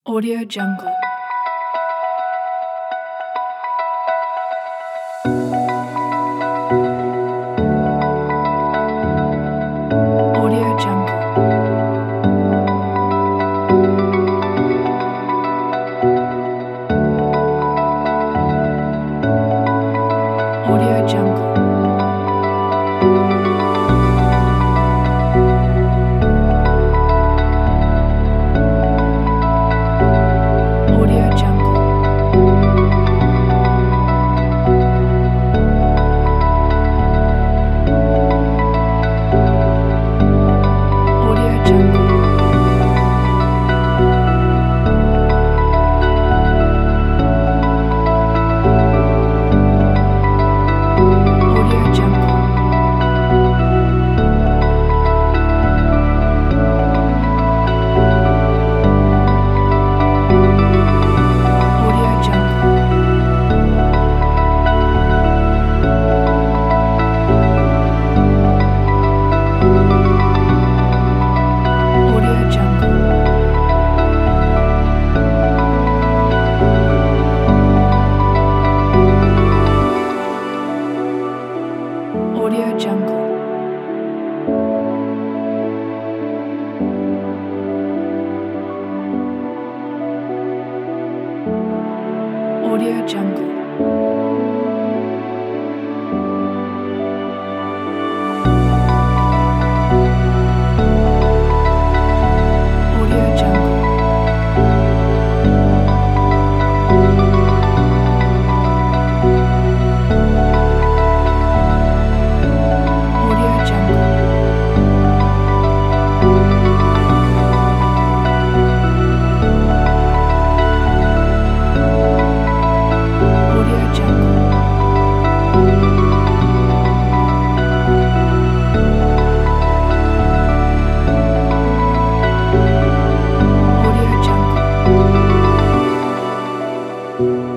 Audio Jungle. Audio Jungle. Audio Jungle. Audio Jungle. Audio Jungle. Audio Jungle. Audio Jungle. Audio Jungle. Audio Jungle. Audio Jungle. Audio Jungle. Audio Jungle. Audio Jungle. Audio Jungle.